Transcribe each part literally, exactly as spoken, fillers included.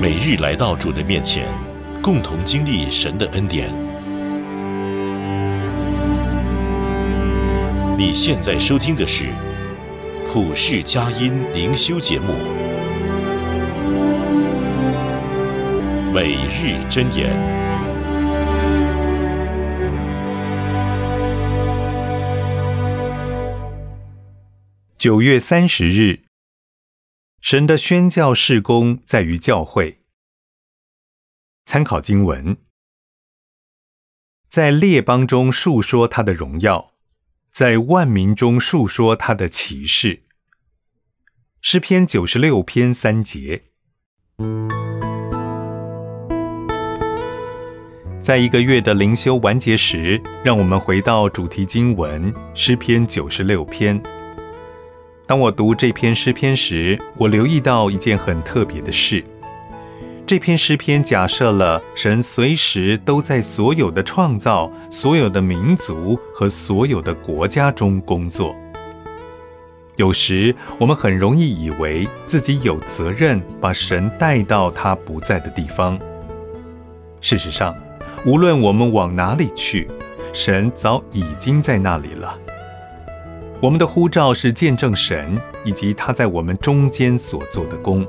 每日来到主的面前，共同经历神的恩典。你现在收听的是普世佳音灵修节目，每日箴言。 九月三十日，神的宣教事工在于教会。参考经文：在列邦中述说他的荣耀，在万民中述说他的奇事。诗篇九十六篇三节。在一个月的灵修完结时，让我们回到主题经文诗篇九十六篇。当我读这篇诗篇时，我留意到一件很特别的事。这篇诗篇假设了神随时都在所有的创造、所有的民族和所有的国家中工作。有时我们很容易以为自己有责任把神带到他不在的地方。事实上，无论我们往哪里去，神早已经在那里了。我们的呼召是见证神以及他在我们中间所做的工。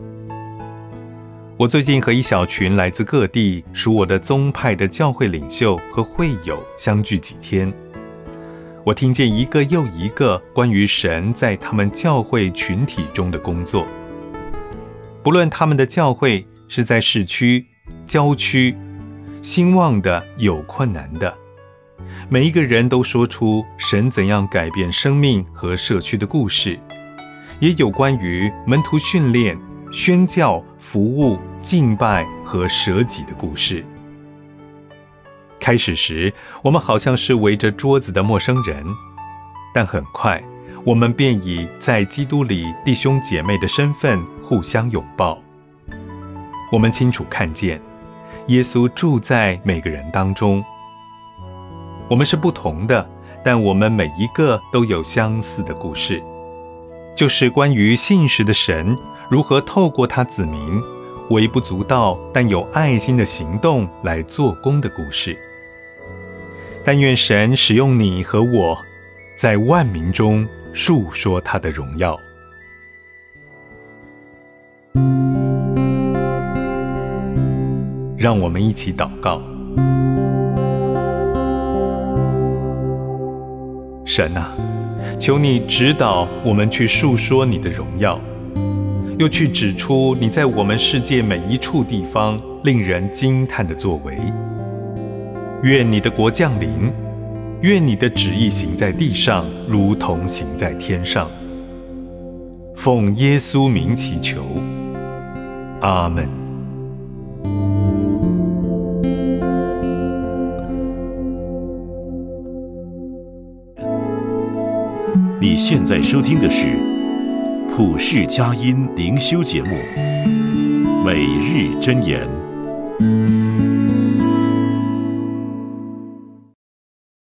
我最近和一小群来自各地属我的宗派的教会领袖和会友相聚几天，我听见一个又一个关于神在他们教会群体中的工作。不论他们的教会是在市区、郊区、兴旺的、有困难的，每一个人都说出神怎样改变生命和社区的故事，也有关于门徒训练、宣教、服务、敬拜和舍己的故事。开始时，我们好像是围着桌子的陌生人，但很快，我们便以在基督里弟兄姐妹的身份互相拥抱。我们清楚看见，耶稣住在每个人当中。我们是不同的，但我们每一个都有相似的故事，就是关于信实的神如何透过他子民微不足道但有爱心的行动来做工的故事。但愿神使用你和我，在万民中述说他的荣耀。让我们一起祷告。神啊，求你指导我们去述说你的荣耀，又去指出你在我们世界每一处地方令人惊叹的作为。愿你的国降临，愿你的旨意行在地上，如同行在天上。奉耶稣名祈求，阿们。 你现在收听的是普世佳音灵修节目，每日箴言。